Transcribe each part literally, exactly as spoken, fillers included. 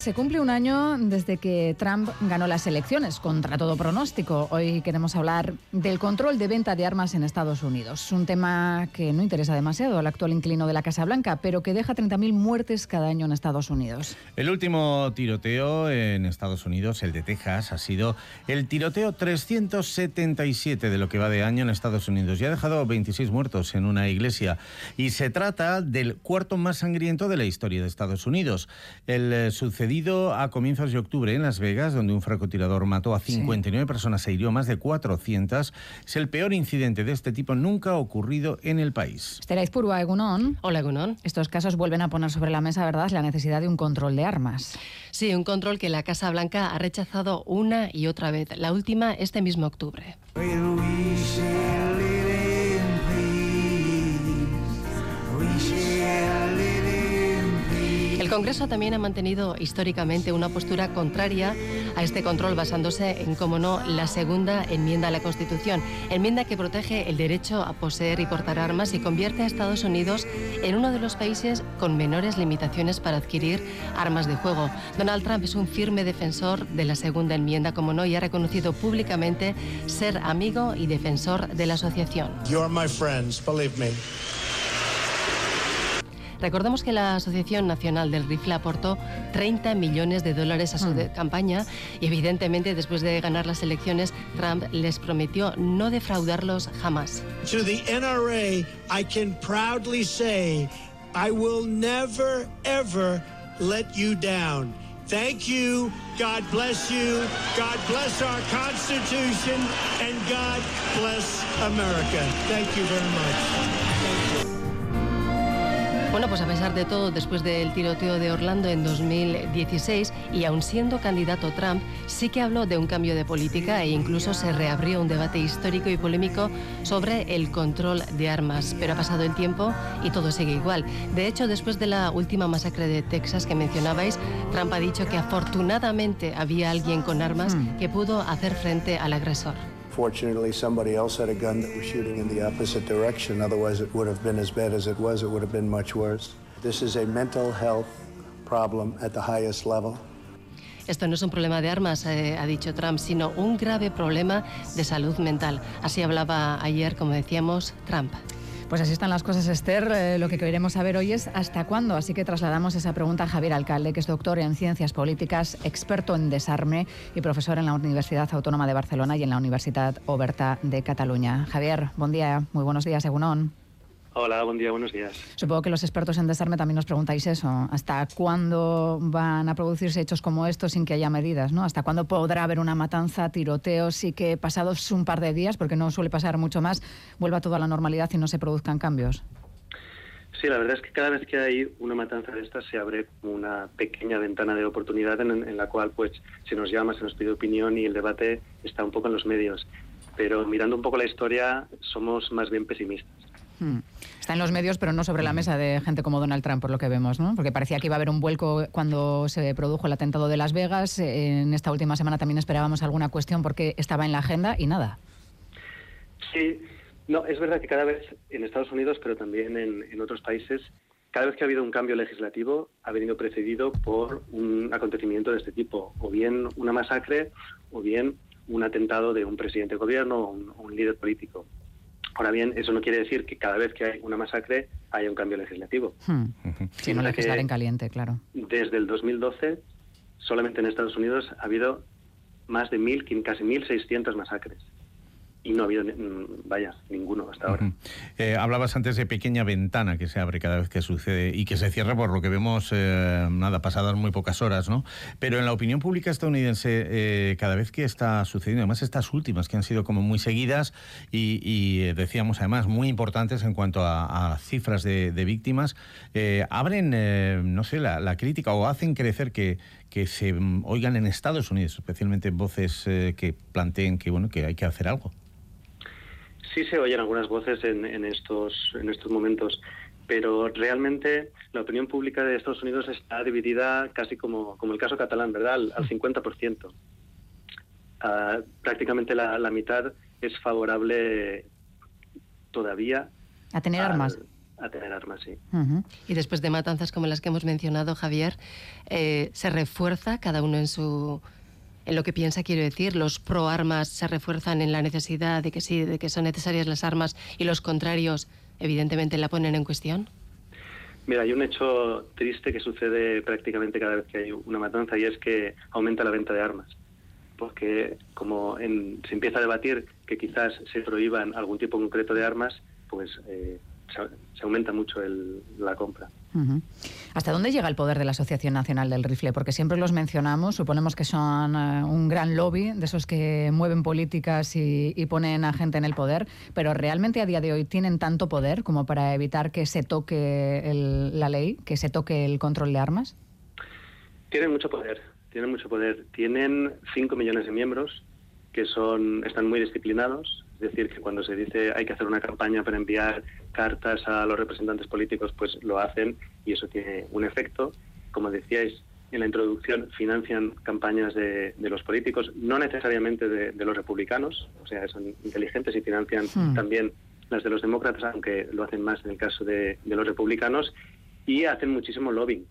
Se cumple un año desde que Trump ganó las elecciones, contra todo pronóstico. Hoy queremos hablar del control de venta de armas en Estados Unidos. Un tema que no interesa demasiado al actual inquilino de la Casa Blanca, pero que deja treinta mil muertes cada año en Estados Unidos. El último tiroteo en Estados Unidos, el de Texas, ha sido el tiroteo trescientos setenta y siete de lo que va de año en Estados Unidos y ha dejado veintiséis muertos en una iglesia. Y se trata del cuarto más sangriento de la historia de Estados Unidos. El eh, sucedido a comienzos de octubre en Las Vegas, donde un francotirador mató a cincuenta y nueve sí. personas e hirió más de cuatrocientas, es el peor incidente de este tipo nunca ocurrido en el país. Esther Aizpurua, egunon. Hola, egunon. Estos casos vuelven a poner sobre la mesa, ¿verdad?, la necesidad de un control de armas. Sí, un control que la Casa Blanca ha rechazado una y otra vez. La última este mismo octubre. El Congreso también ha mantenido históricamente una postura contraria a este control, basándose en, como no, la segunda enmienda a la Constitución, enmienda que protege el derecho a poseer y portar armas y convierte a Estados Unidos en uno de los países con menores limitaciones para adquirir armas de fuego. Donald Trump es un firme defensor de la segunda enmienda, como no, y ha reconocido públicamente ser amigo y defensor de la asociación. You're my friends, believe me. Recordemos que la Asociación Nacional del Rifle aportó treinta millones de dólares a su mm. campaña y evidentemente después de ganar las elecciones Trump les prometió no defraudarlos jamás. To the N R A, I can proudly say I will never ever let you down. Thank you. God bless you. God bless our Constitution and God bless America. Thank you very much. Bueno, pues a pesar de todo, después del tiroteo de Orlando en dos mil dieciséis y aun siendo candidato Trump, sí que habló de un cambio de política e incluso se reabrió un debate histórico y polémico sobre el control de armas. Pero ha pasado el tiempo y todo sigue igual. De hecho, después de la última masacre de Texas que mencionabais, Trump ha dicho que afortunadamente había alguien con armas que pudo hacer frente al agresor. Fortunately, somebody else had a gun that was shooting in the opposite direction. Otherwise, it would have been as bad as it was. It would have been much worse. This is a mental health problem at the highest level. Esto no es un problema de armas, eh, ha dicho Trump, sino un grave problema de salud mental. Así hablaba ayer, como decíamos, Trump. Pues así están las cosas, Esther. Eh, lo que queremos saber hoy es ¿hasta cuándo? Así que trasladamos esa pregunta a Javier Alcalde, que es doctor en Ciencias Políticas, experto en desarme y profesor en la Universidad Autónoma de Barcelona y en la Universidad Oberta de Cataluña. Javier, buen día, muy buenos días, egunon. Hola, buen día, buenos días. Supongo que los expertos en desarme también nos preguntáis eso. ¿Hasta cuándo van a producirse hechos como estos sin que haya medidas, ¿no? ¿Hasta cuándo podrá haber una matanza, tiroteos y que pasados un par de días, porque no suele pasar mucho más, vuelva todo a la normalidad y no se produzcan cambios? Sí, la verdad es que cada vez que hay una matanza de estas se abre una pequeña ventana de oportunidad en, en la cual pues se nos llama, se nos pide opinión y el debate está un poco en los medios. Pero mirando un poco la historia somos más bien pesimistas. Está en los medios, pero no sobre la mesa de gente como Donald Trump, por lo que vemos, ¿no? Porque parecía que iba a haber un vuelco cuando se produjo el atentado de Las Vegas. En esta última semana también esperábamos alguna cuestión porque estaba en la agenda y nada. Sí, no, es verdad que cada vez en Estados Unidos, pero también en, en otros países, cada vez que ha habido un cambio legislativo ha venido precedido por un acontecimiento de este tipo, o bien una masacre, o bien un atentado de un presidente de gobierno o un, o un líder político. Ahora bien, eso no quiere decir que cada vez que hay una masacre haya un cambio legislativo. Hmm. Sí, no legislar en caliente, claro. Desde el dos mil doce, solamente en Estados Unidos ha habido más de mil, casi mil seiscientas masacres. Y no ha habido, vaya, ninguno hasta ahora. Uh-huh. Eh, hablabas antes de pequeña ventana que se abre cada vez que sucede y que se cierra por lo que vemos, eh, nada, pasadas muy pocas horas, ¿no? Pero en la opinión pública estadounidense, eh, cada vez que está sucediendo, además estas últimas que han sido como muy seguidas y, y eh, decíamos además muy importantes en cuanto a, a cifras de, de víctimas, eh, abren, eh, no sé, la, la crítica o hacen crecer que, que se oigan en Estados Unidos, especialmente voces eh, que planteen que, bueno, que hay que hacer algo. Sí se oyen algunas voces en, en estos en estos momentos, pero realmente la opinión pública de Estados Unidos está dividida casi como, como el caso catalán, ¿verdad? Al, al cincuenta por ciento. Uh, prácticamente la, la mitad es favorable todavía a tener al, armas. a tener armas, sí. Uh-huh. Y después de matanzas como las que hemos mencionado, Javier, eh, ¿se refuerza cada uno en su... en lo que piensa, quiero decir? ¿Los pro armas se refuerzan en la necesidad de que sí, de que son necesarias las armas, y los contrarios evidentemente la ponen en cuestión? Mira, hay un hecho triste que sucede prácticamente cada vez que hay una matanza, y es que aumenta la venta de armas. Porque como en, se empieza a debatir que quizás se prohíban algún tipo concreto de armas, pues eh, se, se aumenta mucho el, la compra. Uh-huh. ¿Hasta dónde llega el poder de la Asociación Nacional del Rifle? Porque siempre los mencionamos, suponemos que son uh, un gran lobby, de esos que mueven políticas y, y ponen a gente en el poder, pero ¿realmente a día de hoy tienen tanto poder como para evitar que se toque el, la ley, que se toque el control de armas? Tienen mucho poder, tienen mucho poder. Tienen cinco millones de miembros que son están muy disciplinados. Es decir, que cuando se dice hay que hacer una campaña para enviar cartas a los representantes políticos, pues lo hacen, y eso tiene un efecto. Como decíais en la introducción, financian campañas de, de los políticos, no necesariamente de, de los republicanos, o sea, son inteligentes y financian hmm. también las de los demócratas, aunque lo hacen más en el caso de, de los republicanos, y hacen muchísimo lobbying.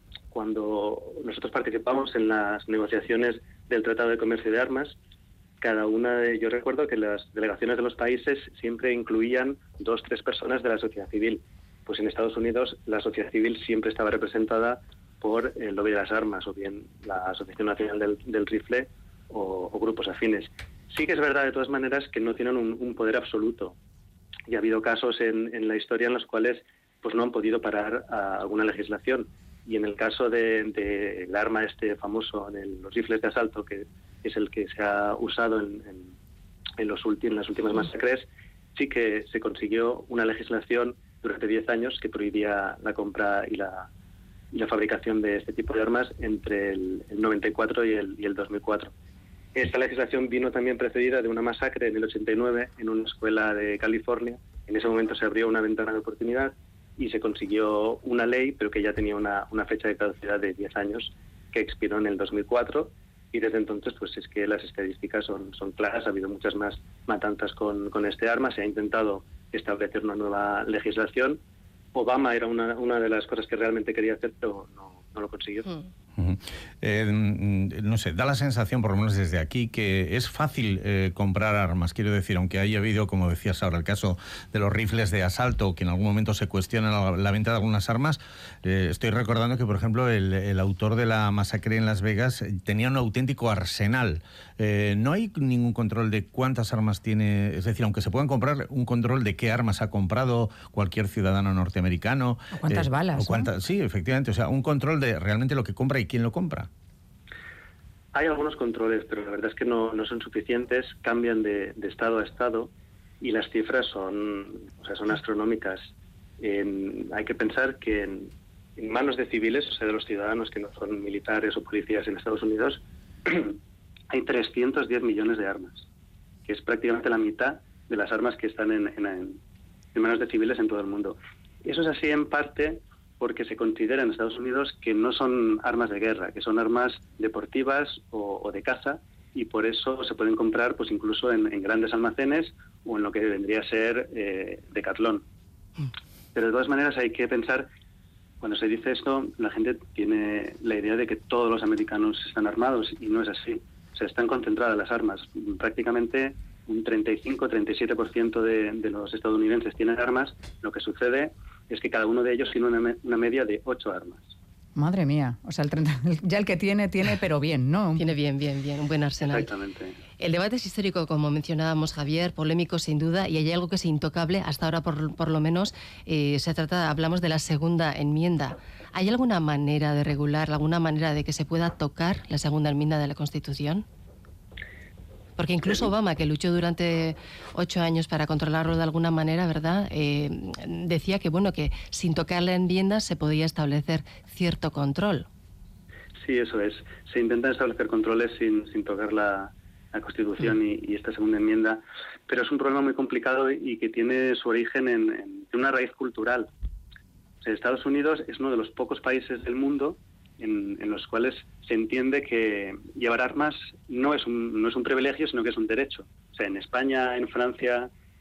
Cuando nosotros participamos en las negociaciones del Tratado de Comercio de Armas, cada una de, yo recuerdo que las delegaciones de los países siempre incluían dos, tres personas de la sociedad civil. Pues en Estados Unidos la sociedad civil siempre estaba representada por el lobby de las armas, o bien la Asociación Nacional del, del Rifle o, o grupos afines. Sí que es verdad, de todas maneras, que no tienen un, un poder absoluto. Y ha habido casos en, en la historia en los cuales pues no han podido parar a alguna legislación. Y en el caso del de, de arma este famoso, de los rifles de asalto, que es el que se ha usado en, en, en, los ulti, en las últimas masacres, sí que se consiguió una legislación durante diez años que prohibía la compra y la, y la fabricación de este tipo de armas entre el, el noventa y cuatro y el, y el dos mil cuatro. Esta legislación vino también precedida de una masacre en el ochenta y nueve en una escuela de California. En ese momento se abrió una ventana de oportunidad y se consiguió una ley, pero que ya tenía una, una fecha de caducidad de diez años, que expiró en el dos mil cuatro, y desde entonces pues es que las estadísticas son, son claras. Ha habido muchas más matanzas con, con este arma, se ha intentado establecer una nueva legislación. Obama era una, una de las cosas que realmente quería hacer, pero no, no lo consiguió. Mm. Uh-huh. eh, no sé, da la sensación, por lo menos desde aquí, que es fácil eh, comprar armas. Quiero decir, aunque haya habido, como decías ahora, el caso de los rifles de asalto, que en algún momento se cuestiona la, la venta de algunas armas, eh, estoy recordando que, por ejemplo, el, el autor de la masacre en Las Vegas tenía un auténtico arsenal. Eh, no hay ningún control de cuántas armas tiene, es decir, aunque se puedan comprar, un control de qué armas ha comprado cualquier ciudadano norteamericano. O cuántas eh, balas. O cuántas, ¿no? Sí, efectivamente, o sea, un control de realmente lo que compra y quién lo compra. Hay algunos controles, pero la verdad es que no, no son suficientes, cambian de, de estado a estado, y las cifras son, o sea, son astronómicas. En, hay que pensar que en, en manos de civiles, o sea, de los ciudadanos que no son militares o policías en Estados Unidos, hay trescientos diez millones de armas, que es prácticamente la mitad de las armas que están en, en, en manos de civiles en todo el mundo. Eso es así en parte porque se considera en Estados Unidos que no son armas de guerra, que son armas deportivas o, o de caza, y por eso se pueden comprar pues incluso en, en grandes almacenes o en lo que vendría a ser eh, Decathlon. Pero de todas maneras hay que pensar, cuando se dice esto, la gente tiene la idea de que todos los americanos están armados, y no es así. O sea, están concentradas las armas. Prácticamente un treinta y cinco a treinta y siete por ciento de, de los estadounidenses tienen armas. Lo que sucede es que cada uno de ellos tiene una, me, una media de ocho armas. Madre mía, o sea, el treinta, ya el que tiene, tiene, pero bien, ¿no? Tiene bien, bien, bien, un buen arsenal. Exactamente. El debate es histórico, como mencionábamos, Javier, polémico sin duda, y hay algo que es intocable, hasta ahora por, por lo menos, eh, se trata, hablamos de la segunda enmienda. ¿Hay alguna manera de regular, alguna manera de que se pueda tocar la segunda enmienda de la Constitución? Porque incluso Obama, que luchó durante ocho años para controlarlo de alguna manera, ¿verdad?, Eh, decía que, bueno, que sin tocar la enmienda se podía establecer cierto control. Sí, eso es. Se intentan establecer controles sin, sin tocar la, la Constitución mm. y, y esta segunda enmienda, pero es un problema muy complicado y que tiene su origen en, en una raíz cultural. O sea, Estados Unidos es uno de los pocos países del mundo En, en los cuales se entiende que llevar armas no es un no es un privilegio, sino que es un derecho. O sea, en España, en Francia,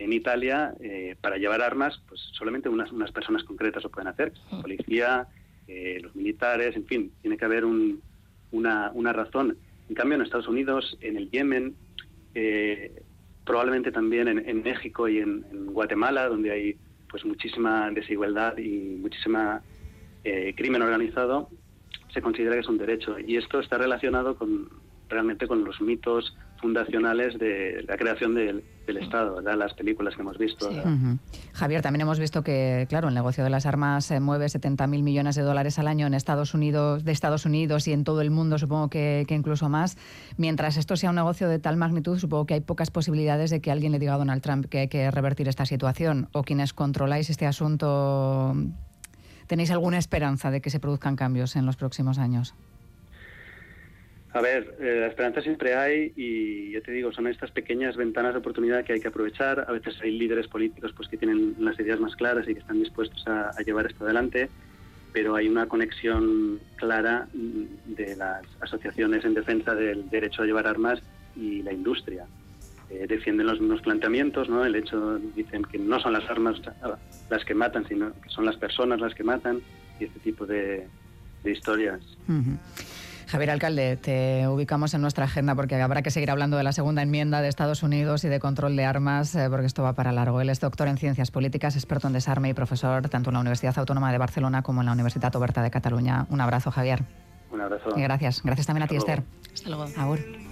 En Italia, eh, para llevar armas, pues solamente unas, unas personas concretas lo pueden hacer. La policía, eh, los militares, en fin, tiene que haber un, una, una razón. En cambio, en Estados Unidos, en el Yemen, eh, probablemente también en, en México y en, en Guatemala, donde hay pues muchísima desigualdad y muchísima eh, crimen organizado, se considera que es un derecho. Y esto está relacionado con realmente con los mitos fundacionales de la creación del, del Estado, ¿verdad? Las películas que hemos visto. Sí. Uh-huh. Javier, también hemos visto que, claro, el negocio de las armas se mueve setenta mil millones de dólares al año en Estados Unidos, de Estados Unidos y en todo el mundo, supongo que, que incluso más. Mientras esto sea un negocio de tal magnitud, supongo que hay pocas posibilidades de que alguien le diga a Donald Trump que hay que revertir esta situación. O quienes controláis este asunto, ¿tenéis alguna esperanza de que se produzcan cambios en los próximos años? A ver, eh, la esperanza siempre hay y yo te digo, son estas pequeñas ventanas de oportunidad que hay que aprovechar. A veces hay líderes políticos pues que tienen las ideas más claras y que están dispuestos a, a llevar esto adelante, pero hay una conexión clara de las asociaciones en defensa del derecho a llevar armas y la industria. Eh, defienden los mismos planteamientos, ¿no? El hecho, dicen que no son las armas las que matan, sino que son las personas las que matan y este tipo de, de historias. Uh-huh. Javier Alcalde, te ubicamos en nuestra agenda porque habrá que seguir hablando de la segunda enmienda de Estados Unidos y de control de armas, eh, porque esto va para largo. Él es doctor en Ciencias Políticas, experto en desarme y profesor tanto en la Universidad Autónoma de Barcelona como en la Universitat Oberta de Cataluña. Un abrazo, Javier. Un abrazo. Y gracias. Gracias también a ti, Esther. Hasta luego. Agur.